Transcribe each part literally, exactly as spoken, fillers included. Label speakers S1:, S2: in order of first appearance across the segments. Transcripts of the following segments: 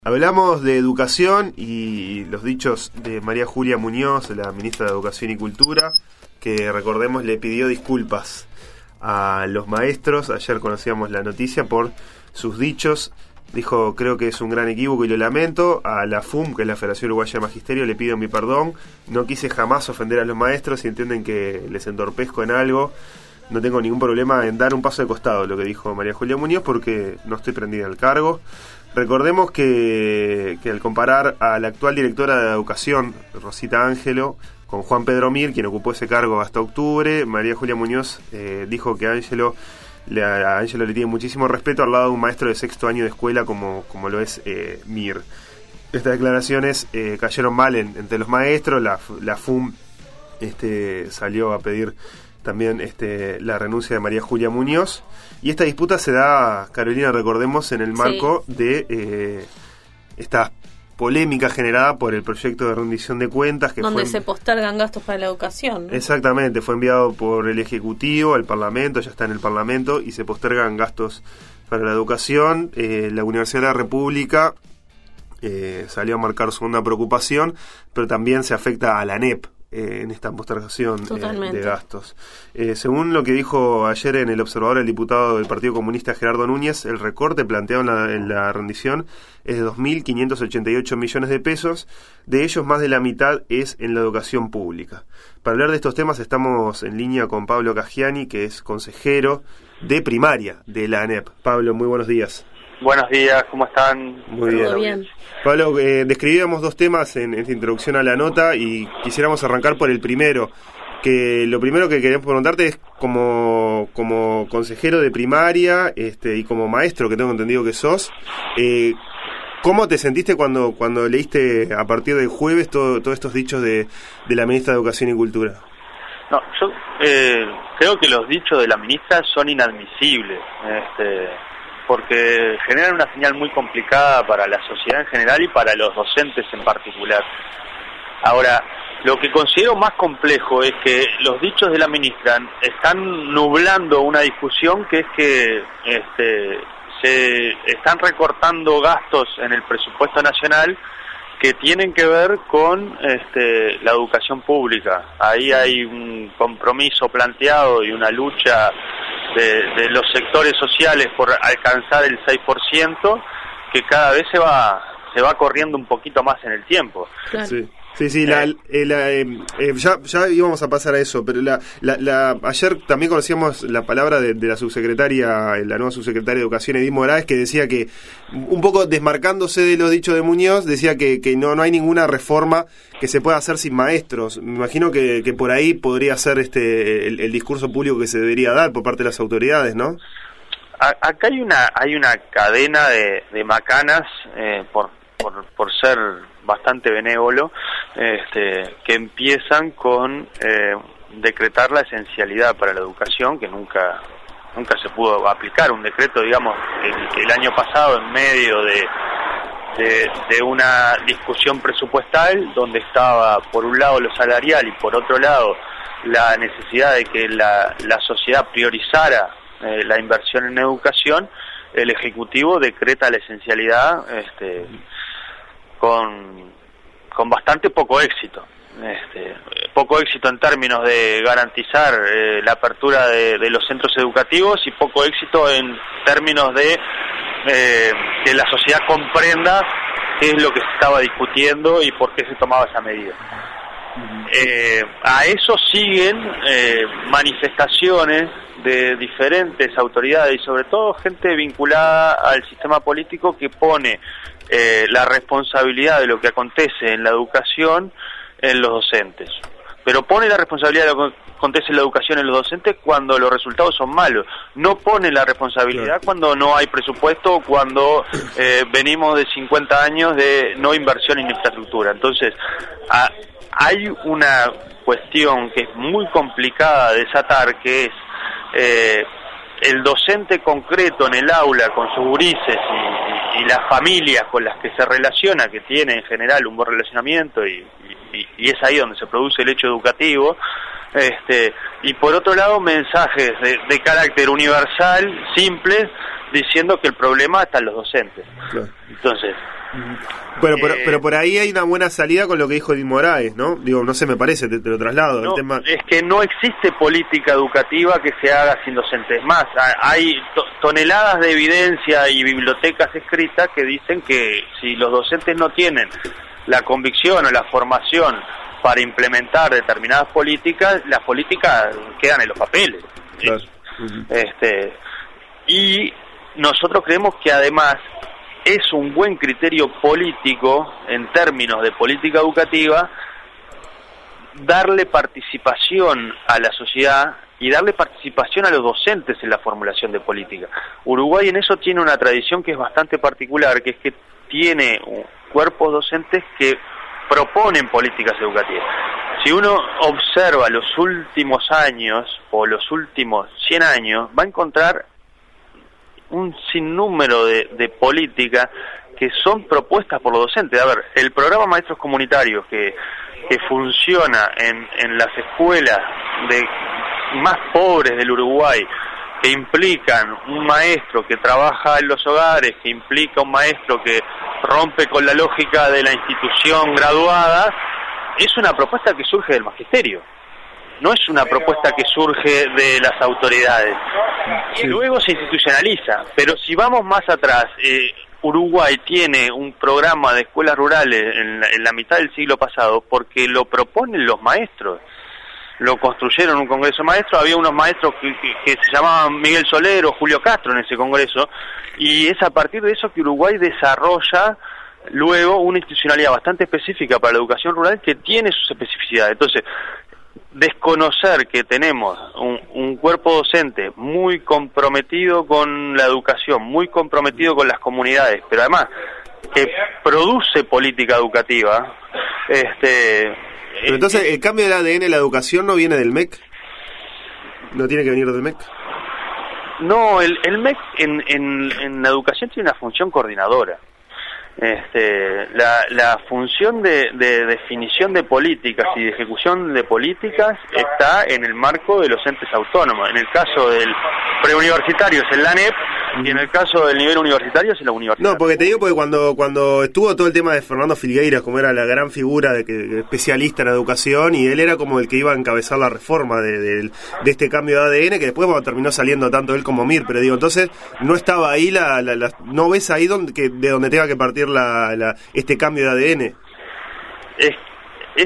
S1: Hablamos de educación y los dichos de María Julia Muñoz, la ministra de Educación y Cultura, que recordemos le pidió disculpas a los maestros. Ayer conocíamos la noticia por sus dichos. Dijo, creo que es un gran equívoco y lo lamento. A la F U M, que es la Federación Uruguaya de Magisterio, le pido mi perdón. No quise jamás ofender a los maestros. Si entienden que les entorpezco en algo, no tengo ningún problema en dar un paso de costado, lo que dijo María Julia Muñoz, porque no estoy prendida al cargo. Recordemos que, que al comparar a la actual directora de Educación, Rosita Ángelo, con Juan Pedro Mir, quien ocupó ese cargo hasta octubre, María Julia Muñoz eh, dijo que Ángelo, le, a Ángelo le tiene muchísimo respeto al lado de un maestro de sexto año de escuela como, como lo es eh, Mir. Estas declaraciones eh, cayeron mal en, entre los maestros. La, la F U M este, salió a pedir también este, la renuncia de María Julia Muñoz. Y esta disputa se da, Carolina, recordemos, en el marco sí. de eh, esta polémica generada por el proyecto de rendición de cuentas. Que
S2: Donde
S1: fue,
S2: se postergan gastos para la educación, ¿no?
S1: Exactamente, fue enviado por el Ejecutivo al Parlamento, ya está en el Parlamento, y se postergan gastos para la educación. Eh, la Universidad de la República eh, salió a marcar su honda preocupación, pero también se afecta a la A N E P. Eh, en esta postergación eh, de gastos. Eh, según lo que dijo ayer en El Observador el diputado del Partido Comunista Gerardo Núñez, el recorte planteado en la, en la rendición es de dos mil quinientos ochenta y ocho millones de pesos, de ellos más de la mitad es en la educación pública. Para hablar de estos temas estamos en línea con Pablo Caggiani, que es consejero de primaria de la A N E P. Pablo, muy buenos días.
S3: Buenos días, ¿cómo están?
S1: Muy bien.
S2: bien.
S1: Pablo, eh, describíamos dos temas en, en esta introducción a la nota y quisiéramos arrancar por el primero. Que lo primero que queremos preguntarte es, como, como consejero de primaria este, y como maestro, que tengo entendido que sos, eh, ¿cómo te sentiste cuando, cuando leíste a partir del jueves todo, todos estos dichos de, de la ministra de Educación y Cultura?
S3: No, yo eh, creo que los dichos de la ministra son inadmisibles. Este... porque generan una señal muy complicada para la sociedad en general y para los docentes en particular. Ahora, lo que considero más complejo es que los dichos de la ministra están nublando una discusión que es que este, se están recortando gastos en el presupuesto nacional que tienen que ver con este, la educación pública. Ahí hay un compromiso planteado y una lucha De, de los sectores sociales por alcanzar el seis por ciento, que cada vez se va se va corriendo un poquito más en el tiempo.
S2: Claro.
S1: Sí, sí, sí la, eh, la, eh, eh, ya, ya íbamos a pasar a eso, pero la, la, la ayer también conocíamos la palabra de, de la subsecretaria, la nueva subsecretaria de Educación, Edith Morales, que decía que, un poco desmarcándose de los dichos de Muñoz, decía que, que no, no hay ninguna reforma que se pueda hacer sin maestros. Me imagino que, que por ahí podría ser este el, el discurso público que se debería dar por parte de las autoridades, ¿no?
S3: Acá hay una hay una cadena de, de macanas, eh, por, por por ser bastante benévolo, este, que empiezan con eh, decretar la esencialidad para la educación, que nunca nunca se pudo aplicar. Un decreto, digamos, el, el año pasado, en medio de, de de una discusión presupuestal, donde estaba por un lado lo salarial y por otro lado la necesidad de que la, la sociedad priorizara eh, la inversión en educación, el Ejecutivo decreta la esencialidad este, con, con bastante poco éxito. Este, poco éxito en términos de garantizar eh, la apertura de, de los centros educativos y poco éxito en términos de eh, que la sociedad comprenda qué es lo que se estaba discutiendo y por qué se tomaba esa medida. Eh, a eso siguen eh, manifestaciones de diferentes autoridades y sobre todo gente vinculada al sistema político que pone eh, la responsabilidad de lo que acontece en la educación en los docentes, pero pone la responsabilidad de lo que acontece en la educación en los docentes cuando los resultados son malos, no pone la responsabilidad claro. cuando no hay presupuesto, cuando eh, venimos de cincuenta años de no inversión en infraestructura. Entonces a, hay una cuestión que es muy complicada de desatar, que es eh, el docente concreto en el aula con sus gurises y, y, y las familias con las que se relaciona, que tiene en general un buen relacionamiento y, y, y es ahí donde se produce el hecho educativo, este, y por otro lado mensajes de, de carácter universal, simples, diciendo que el problema está en los docentes. Claro. Entonces,
S1: Bueno, pero, eh, pero por ahí hay una buena salida con lo que dijo Edith Moraes, ¿no? Digo, no sé, me parece, te, te lo traslado.
S3: No,
S1: el tema...
S3: Es que no existe política educativa que se haga sin docentes. Más, hay to toneladas de evidencia y bibliotecas escritas que dicen que si los docentes no tienen la convicción o la formación para implementar determinadas políticas, las políticas quedan en los papeles.
S1: Claro.
S3: Uh-huh. Este, y nosotros creemos que además es un buen criterio político, en términos de política educativa, darle participación a la sociedad y darle participación a los docentes en la formulación de política. Uruguay en eso tiene una tradición que es bastante particular, que es que tiene cuerpos docentes que proponen políticas educativas. Si uno observa los últimos años o los últimos cien años, va a encontrar un sinnúmero de, de políticas que son propuestas por los docentes. A ver, el programa Maestros Comunitarios que, que funciona en, en las escuelas de más pobres del Uruguay, que implican un maestro que trabaja en los hogares, que implica un maestro que rompe con la lógica de la institución graduada, es una propuesta que surge del magisterio. No es una propuesta que surge de las autoridades. Y luego se institucionaliza. Pero si vamos más atrás, eh, Uruguay tiene un programa de escuelas rurales en la, en la mitad del siglo pasado porque lo proponen los maestros. Lo construyeron en un congreso maestro, había unos maestros que, que, que se llamaban Miguel Soler o Julio Castro en ese congreso, y es a partir de eso que Uruguay desarrolla luego una institucionalidad bastante específica para la educación rural que tiene sus especificidades. Entonces, desconocer que tenemos un, un cuerpo docente muy comprometido con la educación, muy comprometido con las comunidades, pero además que produce política educativa, este...
S1: Pero entonces, ¿el cambio del A D N en la educación no viene del M E C? ¿No tiene que venir del M E C?
S3: No, el, el M E C en, en, en la educación tiene una función coordinadora. Este, la, la función de, de definición de políticas y de ejecución de políticas está en el marco de los entes autónomos. En el caso del preuniversitario es el A N E P y en el caso del nivel universitario es la universidad.
S1: No, porque te digo, porque cuando cuando estuvo todo el tema de Fernando Filgueiras, como era la gran figura de que especialista en educación, y él era como el que iba a encabezar la reforma de, de, de este cambio de A D N, que después bueno, terminó saliendo tanto él como Mir, pero digo, entonces no estaba ahí, la, la, la no ves ahí donde, que, de donde tenga que partir la, la este cambio de A D N.
S3: Es, es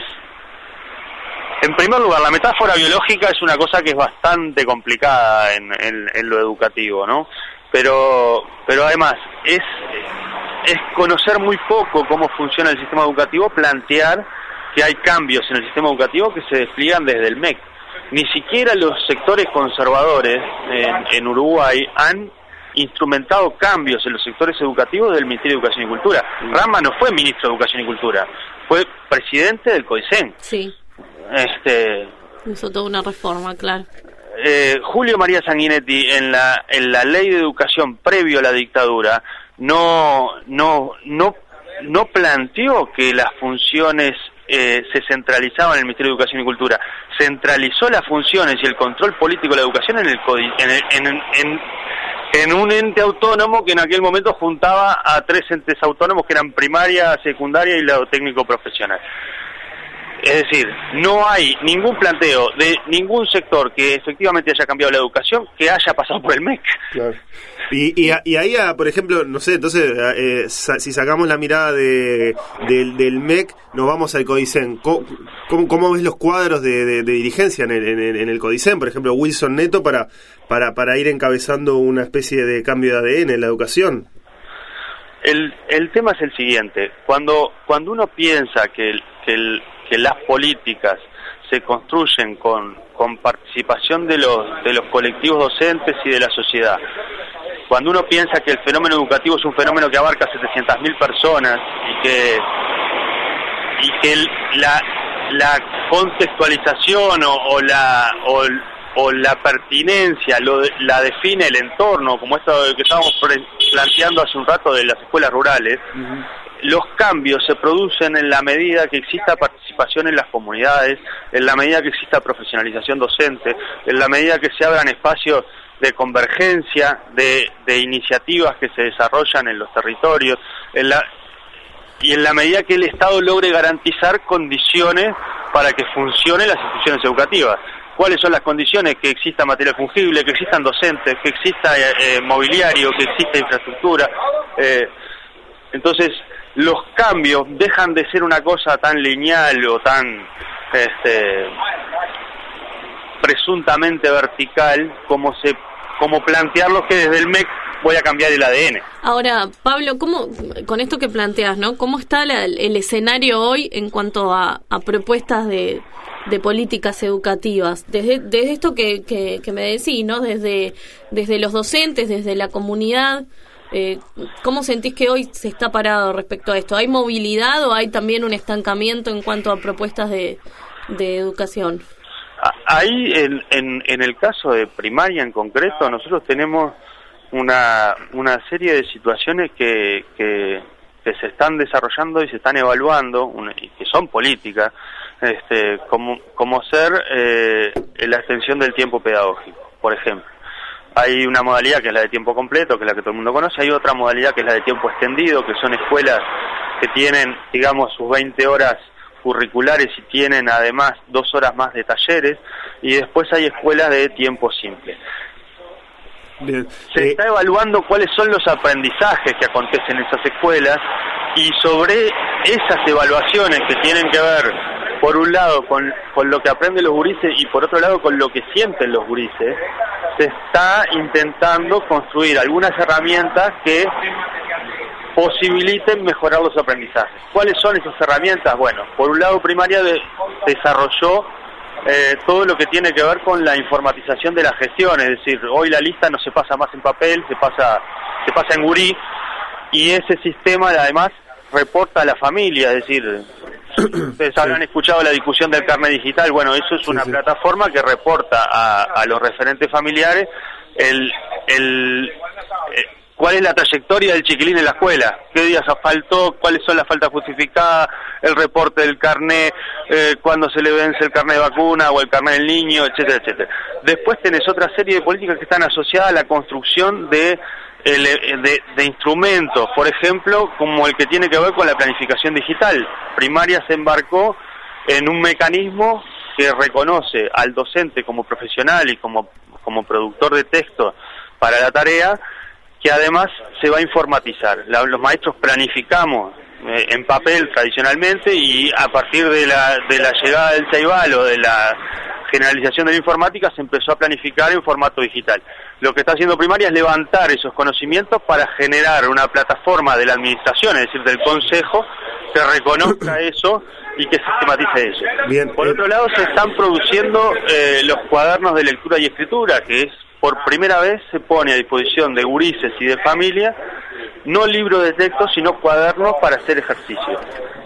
S3: en primer lugar, la metáfora biológica es una cosa que es bastante complicada en, en, en lo educativo, ¿no? Pero, pero además es, es conocer muy poco cómo funciona el sistema educativo, plantear que hay cambios en el sistema educativo que se despliegan desde el M E C. Ni siquiera los sectores conservadores en, en Uruguay han instrumentado cambios en los sectores educativos del Ministerio de Educación y Cultura. Rama no fue ministro de Educación y Cultura, fue presidente del CODICEN.
S2: Sí.
S3: Este,
S2: hizo toda una reforma, claro.
S3: Eh, Julio María Sanguinetti en la en la ley de educación previo a la dictadura no no no no planteó que las funciones eh, se centralizaban en el Ministerio de Educación y Cultura. Centralizó las funciones y el control político de la educación en el en, el, en, en, en un ente autónomo que en aquel momento juntaba a tres entes autónomos que eran primaria, secundaria y lado técnico profesional. Es decir, no hay ningún planteo de ningún sector que efectivamente haya cambiado la educación que haya pasado por el M E C.
S1: Claro. Y, y, y ahí, por ejemplo, no sé, entonces, eh, si sacamos la mirada de, de, del M E C, nos vamos al CODICEN. ¿Cómo, cómo, cómo ves los cuadros de, de, de dirigencia en el, en, en el CODICEN? Por ejemplo, Wilson Neto para, para, para ir encabezando una especie de cambio de A D N en la educación.
S3: El, el tema es el siguiente. Cuando, cuando uno piensa que el, que el que las políticas se construyen con, con participación de los de los colectivos docentes y de la sociedad. Cuando uno piensa que el fenómeno educativo es un fenómeno que abarca setecientas mil personas y que y que el, la la contextualización o, o la o, o la pertinencia lo, la define el entorno, como esto que estábamos planteando hace un rato de las escuelas rurales. Uh-huh. Los cambios se producen en la medida que exista participación en las comunidades, en la medida que exista profesionalización docente, en la medida que se abran espacios de convergencia, de, de iniciativas que se desarrollan en los territorios. En la, y en la medida que el Estado logre garantizar condiciones para que funcionen las instituciones educativas. ¿Cuáles son las condiciones? Que exista material fungible, que existan docentes, que exista eh, mobiliario, que exista infraestructura. Eh, entonces, los cambios dejan de ser una cosa tan lineal o tan este, presuntamente vertical como se como plantearlos que desde el M E C voy a cambiar el A D N.
S2: Ahora, Pablo, ¿cómo, con esto que planteas, ¿no? ¿Cómo está la, el escenario hoy en cuanto a, a propuestas de, de políticas educativas? Desde, desde esto que, que, que me decís, ¿no? Desde, desde los docentes, desde la comunidad, eh, ¿cómo sentís que hoy se está parado respecto a esto? ¿Hay movilidad o hay también un estancamiento en cuanto a propuestas de, de educación?
S3: Ahí, en, en, en el caso de primaria en concreto, nosotros tenemos una una serie de situaciones que, que, que se están desarrollando y se están evaluando, una, y que son políticas, este, como, como ser eh, la extensión del tiempo pedagógico, por ejemplo. Hay una modalidad que es la de tiempo completo, que es la que todo el mundo conoce, hay otra modalidad que es la de tiempo extendido, que son escuelas que tienen, digamos, sus veinte horas curriculares y tienen además dos horas más de talleres, y después hay escuelas de tiempo simple.
S1: Bien.
S3: Se
S1: eh,
S3: está evaluando cuáles son los aprendizajes que acontecen en esas escuelas, y sobre esas evaluaciones que tienen que ver, por un lado, con, con lo que aprenden los gurises y por otro lado con lo que sienten los gurises, se está intentando construir algunas herramientas que posibiliten mejorar los aprendizajes. ¿Cuáles son esas herramientas? Bueno, por un lado, primaria de, desarrolló eh, todo lo que tiene que ver con la informatización de la gestión, es decir, hoy la lista no se pasa más en papel, se pasa se pasa en gurí, y ese sistema además reporta a la familia, es decir, ustedes habrán escuchado la discusión del carnet digital. Bueno, eso es una sí, sí. plataforma que reporta a, a los referentes familiares el el eh, cuál es la trayectoria del chiquilín en la escuela, qué días faltó, cuáles son las faltas justificadas, el reporte del carnet, eh, cuándo se le vence el carnet de vacuna o el carnet del niño, etcétera, etcétera. Después tenés otra serie de políticas que están asociadas a la construcción de, de, de instrumentos, por ejemplo, como el que tiene que ver con la planificación digital. Primaria se embarcó en un mecanismo que reconoce al docente como profesional y como, como productor de texto para la tarea, que además se va a informatizar. La, los maestros planificamos eh, en papel tradicionalmente, y a partir de la, de la llegada del Ceibal o de la generalización de la informática se empezó a planificar en formato digital. Lo que está haciendo primaria es levantar esos conocimientos para generar una plataforma de la administración, es decir, del consejo, que reconozca eso y que sistematice eso. Bien, Por eh... otro lado, se están produciendo eh, los cuadernos de lectura y escritura, que es por primera vez se pone a disposición de gurises y de familia, no libros de texto, sino cuadernos para hacer ejercicio.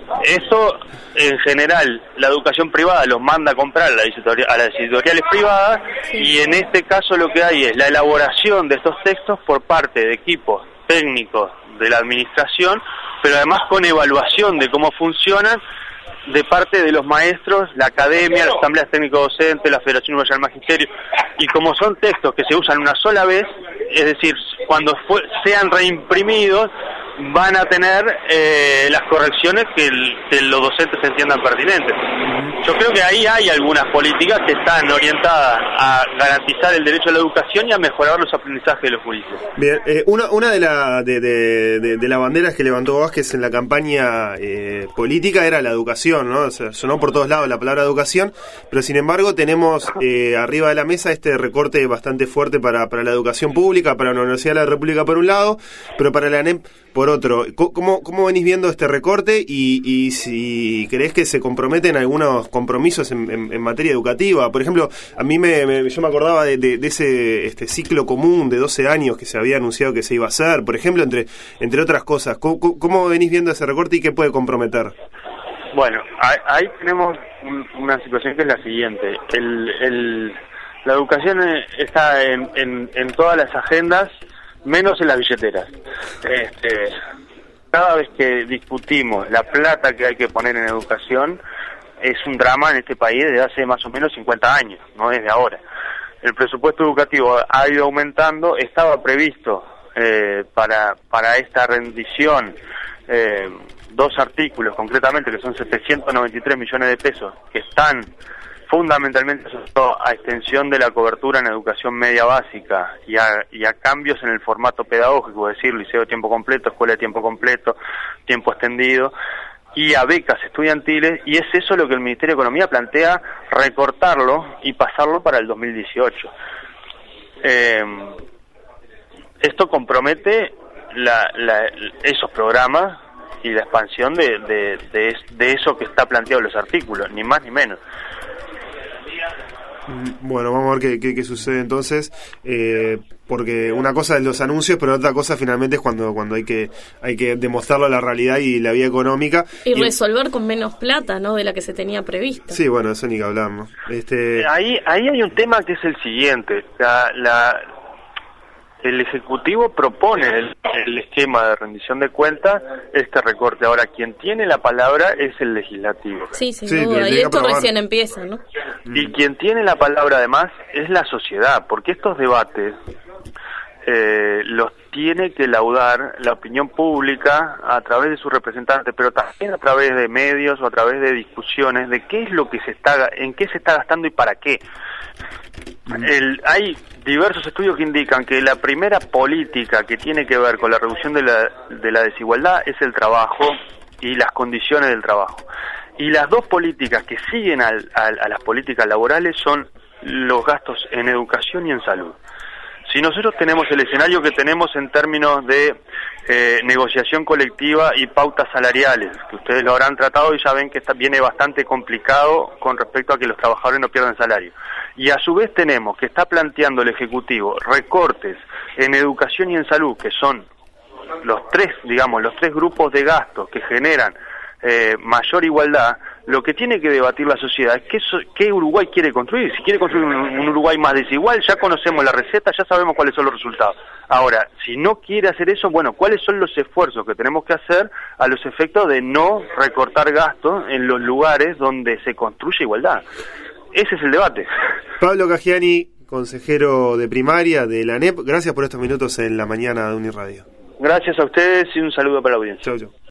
S3: Eso, en general, la educación privada los manda a comprar a las editoriales, a las editoriales privadas, y en este caso lo que hay es la elaboración de estos textos por parte de equipos técnicos de la administración, pero además con evaluación de cómo funcionan de parte de los maestros, la academia, las asambleas técnico-docentes, la Federación Uruguaya del Magisterio, y como son textos que se usan una sola vez, es decir, cuando fue, sean reimprimidos, van a tener eh, las correcciones que, el, que los docentes entiendan pertinentes. Yo creo que ahí hay algunas políticas que están orientadas a garantizar el derecho a la educación y a mejorar los aprendizajes de los gurises.
S1: Bien, eh, una, una de, la, de, de, de, de las banderas que levantó Vázquez en la campaña eh, política era la educación, ¿no? O sea, sonó por todos lados la palabra educación, pero sin embargo tenemos eh, arriba de la mesa este recorte bastante fuerte para, para la educación pública, para la Universidad de la República por un lado, pero para la ANEP por otro. ¿Cómo, cómo venís viendo este recorte y, y si creés que se comprometen algunos compromisos en, en, en materia educativa? Por ejemplo, a mí me, me yo me acordaba de, de, de ese este ciclo común de doce años que se había anunciado que se iba a hacer, por ejemplo, entre entre otras cosas. ¿Cómo, cómo venís viendo ese recorte y qué puede comprometer?
S3: Bueno, ahí, ahí tenemos un, una situación que es la siguiente. El, el, la educación está en, en, en todas las agendas, menos en las billeteras. Este, cada vez que discutimos la plata que hay que poner en educación, es un drama en este país desde hace más o menos cincuenta años, no desde ahora. El presupuesto educativo ha ido aumentando, estaba previsto eh, para para esta rendición eh, dos artículos concretamente, que son setecientos noventa y tres millones de pesos, que están fundamentalmente asociados a extensión de la cobertura en educación media básica y a, y a cambios en el formato pedagógico, es decir, liceo de tiempo completo, escuela de tiempo completo, tiempo extendido, y a becas estudiantiles, y es eso lo que el Ministerio de Economía plantea, recortarlo y pasarlo para el dos mil dieciocho. Eh, esto compromete la, la, esos programas y la expansión de, de, de, de eso que está planteado en los artículos, ni más ni menos.
S1: Bueno, vamos a ver qué, qué, qué sucede entonces, eh, porque una cosa es los anuncios, pero otra cosa finalmente es cuando cuando hay que hay que demostrarlo a la realidad y la vía económica.
S2: Y, y resolver con menos plata, ¿no?, de la que se tenía prevista.
S1: Sí, bueno, eso ni que hablar, ¿no? Este...
S3: Ahí, ahí hay un tema que es el siguiente, la... la el Ejecutivo propone el, el esquema de rendición de cuentas, este recorte. Ahora, quien tiene la palabra es el Legislativo.
S2: Sí, sin
S1: sí,
S2: duda, y esto recién empieza, ¿no?
S3: Y quien tiene la palabra, además, es la sociedad, porque estos debates eh, los tiene que laudar la opinión pública a través de sus representantes, pero también a través de medios o a través de discusiones de qué es lo que se está, en qué se está gastando y para qué. El, hay diversos estudios que indican que la primera política que tiene que ver con la reducción de la, de la desigualdad es el trabajo y las condiciones del trabajo. Y las dos políticas que siguen al, al, a las políticas laborales son los gastos en educación y en salud. Si nosotros tenemos el escenario que tenemos en términos de eh, negociación colectiva y pautas salariales, que ustedes lo habrán tratado y ya ven que está, viene bastante complicado con respecto a que los trabajadores no pierdan salario. Y a su vez tenemos que está planteando el Ejecutivo recortes en educación y en salud, que son los tres, digamos, los tres grupos de gastos que generan eh, mayor igualdad. Lo que tiene que debatir la sociedad es qué, qué Uruguay quiere construir. Si quiere construir un, un Uruguay más desigual, ya conocemos la receta, ya sabemos cuáles son los resultados. Ahora, si no quiere hacer eso, bueno, ¿cuáles son los esfuerzos que tenemos que hacer a los efectos de no recortar gastos en los lugares donde se construye igualdad? Ese es el debate.
S1: Pablo Caggiani, consejero de primaria de la A N E P, gracias por estos minutos en la mañana de Uniradio.
S3: Gracias a ustedes y un saludo para la audiencia.
S1: Chau, chau.